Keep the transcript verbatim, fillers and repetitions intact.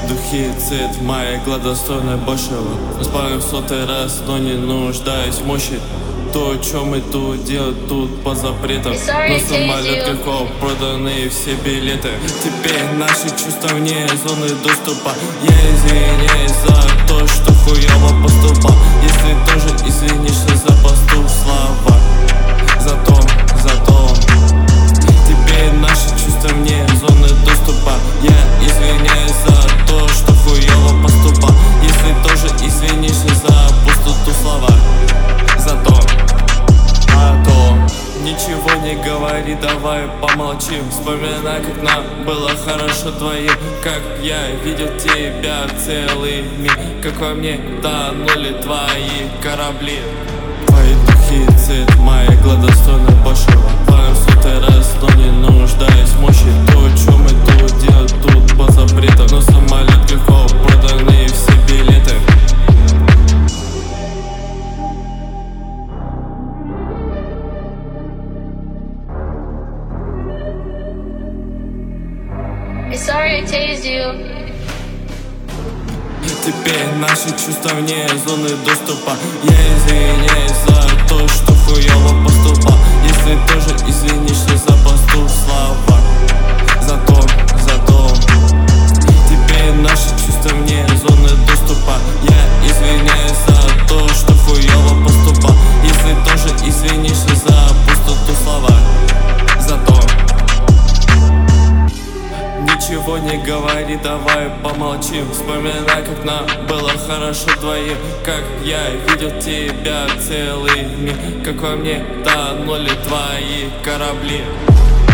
духицид, мои глаза достойны большего. Спалим в сотый раз, но не нуждаюсь в мощи. То, что мы тут делаем, тут по запретам. На самолет легко проданы все билеты. Теперь наши чувства вне зоны доступа. Я извиняюсь за то, что хуёво поступал. Если тоже извинишься за поступ, слава. Зато, зато теперь наши чувства вне зоны доступа. Я извиняюсь за то, что хуёво поступал. Если тоже извинишься за пустоту, слова. Зато, а то ничего не говори, давай помолчим. Вспоминай, как нам было хорошо двоим. Как я видел тебя целый миг. Как во мне тонули твои корабли. Твои духицид, мои глаза достойны большего. Плавим в сотый раз, но не нуждаюсь в мощи. То, что мы тут делаем, тут по запретам. Но самолет легко проданы все билеты. Sorry I tased you. Теперь наши чувства вне зоны доступа. Я извиняюсь за то, что хуёво поступал. Если тоже извинишься за поступ, слава. Зато, зато теперь наши чувства вне зоны доступа. Я извиняюсь за то, что хуёво поступал. Если тоже извинишься за пустоту, слова. Зато ничего не говори, давай помолчим. Вспоминай, как нам было хорошо двоим. Как я видел тебя целый миг. Как во мне тонули твои корабли.